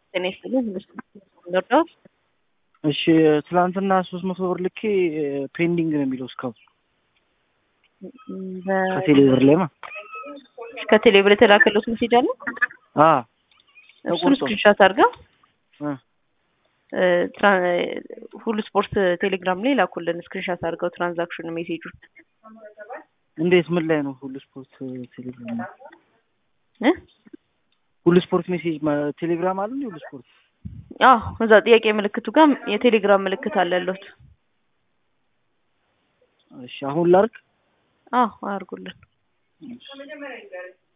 ጤና ይስጥልኝ እሺ ትላንትና 300 ብር ልኬ ፔንዲንግ ነው የሚለው እስካሁን ከቴሌብር ላይ ማለት ከቴሌብር የተላከለው ሜሴጅ አለ እሱን ስክሪንሾት አድርገው ሁሉ ስፖርት ቴሌግራም ላይ ላኩልን ስክሪንሾት አድርገው ትራንዛክሽን ሜሴጁን እንዴት ምን ላይ ነው ሁሉ ስፖርት ቴሌግራም ሁሉ ስፖርት ሜሴጅ ቴሌግራም አለ ሁሉ ስፖርት እዛ ጥያቄ ምልክቱ ጋር የቴሌግራም ምልክት አለለት እሺ አሁን ላርክ አድርጉልን